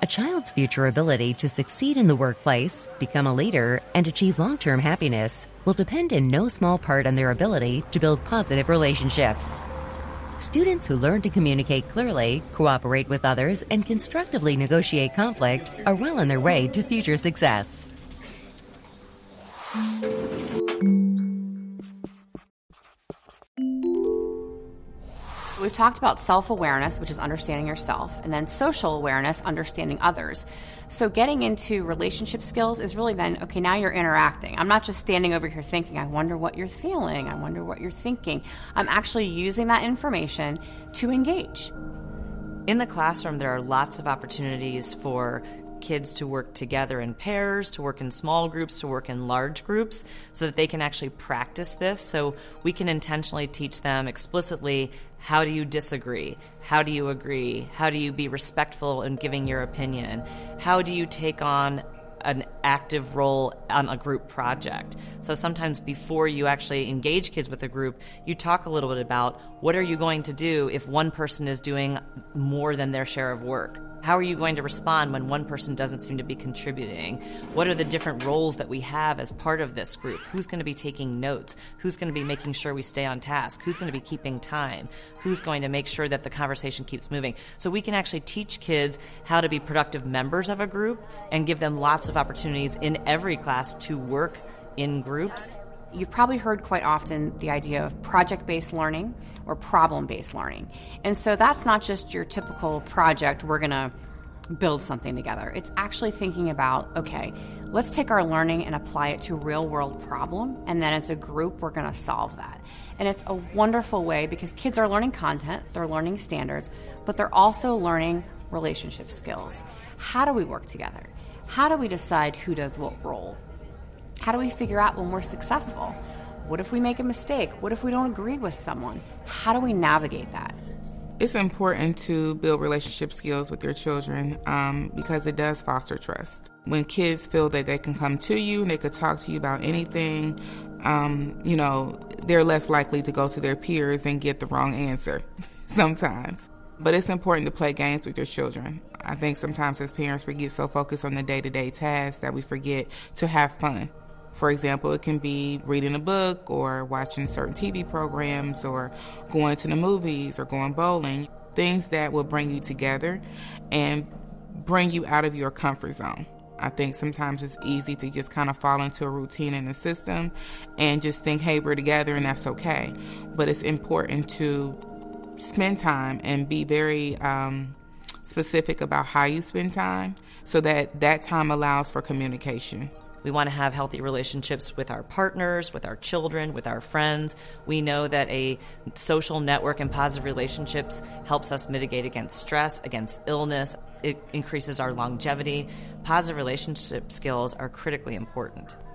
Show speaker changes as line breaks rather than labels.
A child's future ability to succeed in the workplace, become a leader, and achieve long-term happiness will depend in no small part on their ability to build positive relationships. Students who learn to communicate clearly, cooperate with others, and constructively negotiate conflict are well on their way to future success.
We've talked about self-awareness, which is understanding yourself, and then social awareness, understanding others. So getting into relationship skills is really then, okay, now you're interacting. I'm not just standing over here thinking, I wonder what you're feeling, I wonder what you're thinking. I'm actually using that information to engage.
In the classroom, there are lots of opportunities for kids to work together in pairs, to work in small groups, to work in large groups, so that they can actually practice this. So we can intentionally teach them explicitly, how do you disagree? How do you agree? How do you be respectful in giving your opinion? How do you take on an active role on a group project? So sometimes before you actually engage kids with a group, you talk a little bit about what are you going to do if one person is doing more than their share of work? How are you going to respond when one person doesn't seem to be contributing? What are the different roles that we have as part of this group? Who's going to be taking notes? Who's going to be making sure we stay on task? Who's going to be keeping time? Who's going to make sure that the conversation keeps moving? So we can actually teach kids how to be productive members of a group and give them lots of opportunities in every class to work in groups.
You've probably heard quite often the idea of project-based learning or problem-based learning. And so that's not just your typical project, we're going to build something together. It's actually thinking about, okay, let's take our learning and apply it to a real-world problem, and then as a group, we're going to solve that. And it's a wonderful way because kids are learning content, they're learning standards, but they're also learning relationship skills. How do we work together? How do we decide who does what role? How do we figure out when we're successful? What if we make a mistake? What if we don't agree with someone? How do we navigate that?
It's important to build relationship skills with your children because it does foster trust. When kids feel that they can come to you and they could talk to you about anything, they're less likely to go to their peers and get the wrong answer sometimes. But it's important to play games with your children. I think sometimes as parents we get so focused on the day-to-day tasks that we forget to have fun. For example, it can be reading a book or watching certain TV programs or going to the movies or going bowling, things that will bring you together and bring you out of your comfort zone. I think sometimes it's easy to just kind of fall into a routine in the system and just think, hey, we're together and that's okay. But it's important to spend time and be very specific about how you spend time so that time allows for communication.
We want to have healthy relationships with our partners, with our children, with our friends. We know that a social network and positive relationships helps us mitigate against stress, against illness. It increases our longevity. Positive relationship skills are critically important.